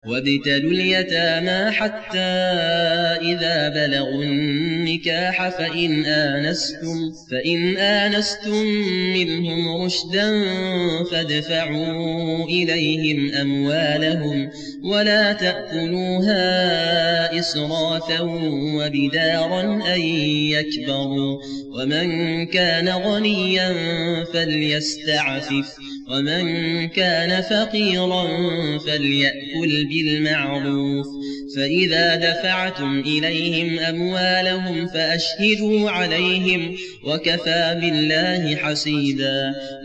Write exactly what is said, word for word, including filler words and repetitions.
وابتلوا اليتامى حتى إذا بلغوا النكاح فإن آنستم, فإن آنستم منهم رشدا فادفعوا إليهم أموالهم ولا تأكلوها إسرافا وبدارا أن يكبروا ومن كان غنيا فليستعفف ومن كان فقيرا فليأكل بالمعروف فإذا دفعتم إليهم أموالهم فأشهدوا عليهم وكفى بالله حسيبا